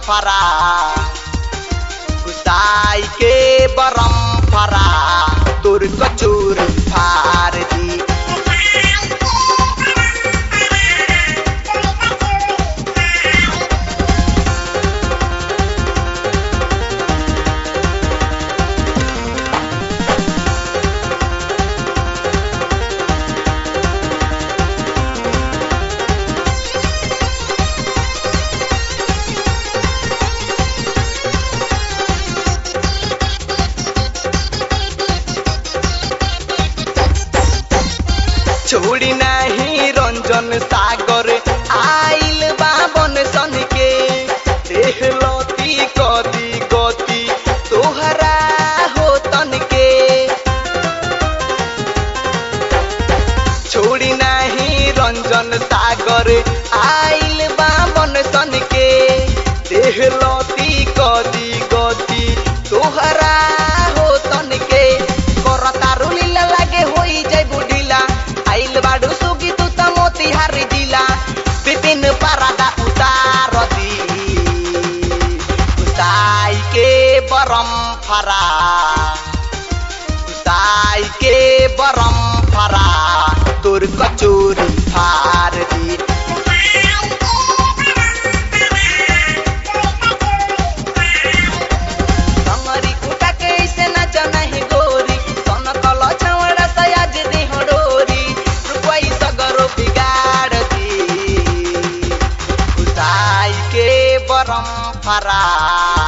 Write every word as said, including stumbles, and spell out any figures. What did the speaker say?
फरा घुसाई के बरम फरा तोर कचूर फार दी। छोड़ी नहीं रंजन सागर आइल बाबन सन के देख लती कदी गति तोहरा हो तन के। छोड़ी नहीं रंजन सागर आइल बाबन सन के देख लती कदी गति तोहरा हो तन के। करता रुलीला लागे होई जाय बुढ़ीला आइल बाडू सुगी तू त मोतिहारी जिला विपिन पारादा उतार दी। घुसाई के बरम फरा घुसाई के बरम फरा तोर कचूरी फार दी। समरी कुटा के ऐसे नाच नहीं गोरी सन कल छवड़ा सयाज दी हडोरी रुपई सगरो बिगाड़ दी। घुसाई के बरम फरा